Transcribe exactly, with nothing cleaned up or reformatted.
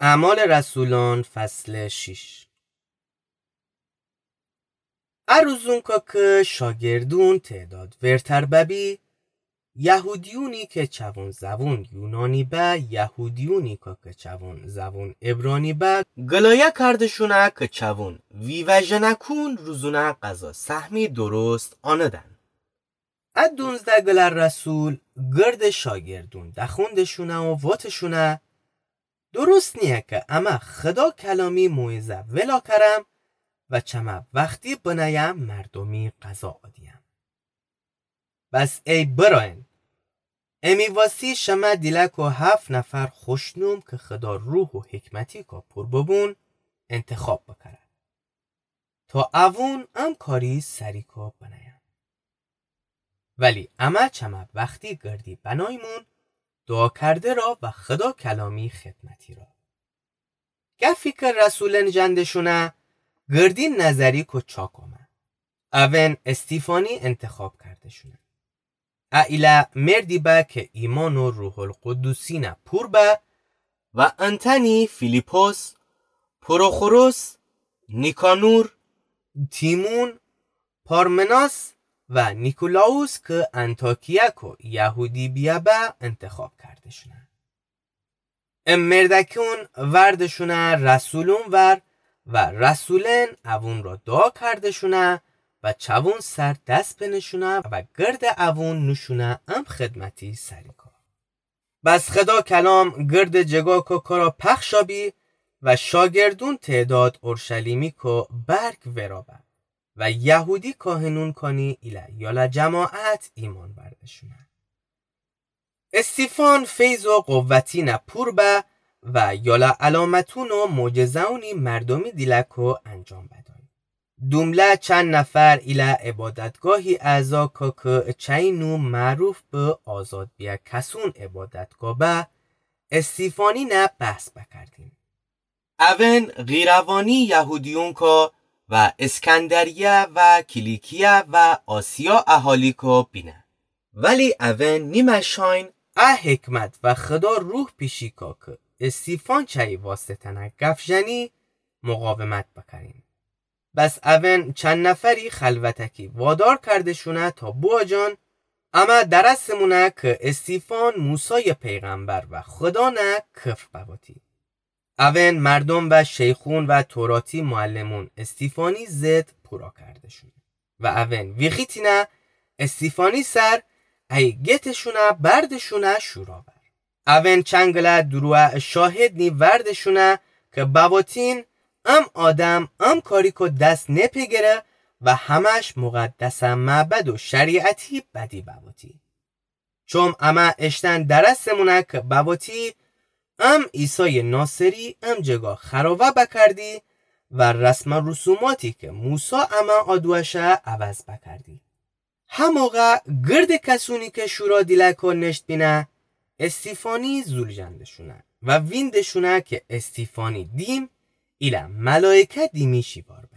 اعمال رسولان فصل شش. اروزون که شاگردون تعداد ورتر ببی یهودیونی که چوون زبون یونانی به یهودیونی که چوون زبون عبرانی به گلایه کردشونه که چوون ویوژه نکون روزونه قضا سهمی درست آندن. اد دونزده گلر رسول گرد شاگردون دخوندشونه و واتشونه درست نیه که اما خدا کلامی موعظه ولا کرم و چما وقتی بنایم مردمی قضا آدیم. بس ای براین امی واسی شما دیلک و هفت نفر خوشنوم که خدا روح و حکمتی که پر ببون انتخاب بکره تا اوون ام کاری سری که بنایم. ولی اما چما وقتی گردی بنایمون دعا کرده را و خدا کلامی خدمتی را. گفی که رسولن جندشونه گردین نظری که چاکومه. اون استیفانی انتخاب کرده شونه. ایلا مردی با که ایمان و روح القدسینه پور با و انتنی فیلیپوس، پروخوروس، نیکانور، تیمون، پارمناس و نیکولاوس که انتاکیه که یهودی بیا با انتخاب کرده شونه. ام مردکون وردشونه رسولون ور و رسولن اوون را دعا کرده شونه و چوون سر دست بنشونه و گرد اوون نشونه ام خدمتی سریکا. بس خدا کلام گرد جگا که کرا پخشابی و شاگردون تعداد اورشلیمی که برگ ورابه و یهودی کاهنون کنی ایلا یالا جماعت ایمان بردشونه. استیفان فیض و قوتی نپور به و یالا علامتون و معجزونی مردمی دیلکو انجام بدن. دومله چند نفر ایلا عبادتگاهی اعضا که چینو معروف به آزاد بیا کسون عبادتگاه به استیفانی نه بحث بکردیم. اون غیروانی یهودیون که و اسکندریه و کلیکیه و آسیا اهالی که بینه. ولی اون نیمه شاین اه حکمت و خدا روح پیشی که استیفان چای واسطنه گفجنی مقاومت بکرین. بس اون چند نفری خلوتکی وادار کرده شونه تا بوا جان اما درستمونه که استیفان موسی پیغمبر و خدا نه کفر بواتی. اون مردم و شیخون و توراتی معلمون استیفانی زد پورا کرده شونه و اون ویخیتینه استیفانی سر ای گتشونه بردشونه شورا بر. اون چنگله دروه شاهد نی وردشونه که بواتین ام آدم ام کاری که دست نپگره و همش مقدس معبد و شریعتی بدی بواتی. چون اما اشتن درستمونه که بواتی ام عیسی ناصری ام جگا خراوه بکردی و رسم رسوماتی که موسی اما آدوشه عوض بکردی. هموقع گرد کسونی که شورا دیلکو نشت بینه استیفانی زولجندشونه و ویندشونه که استیفانی دیم ایلا ملائکه دیمیشی بار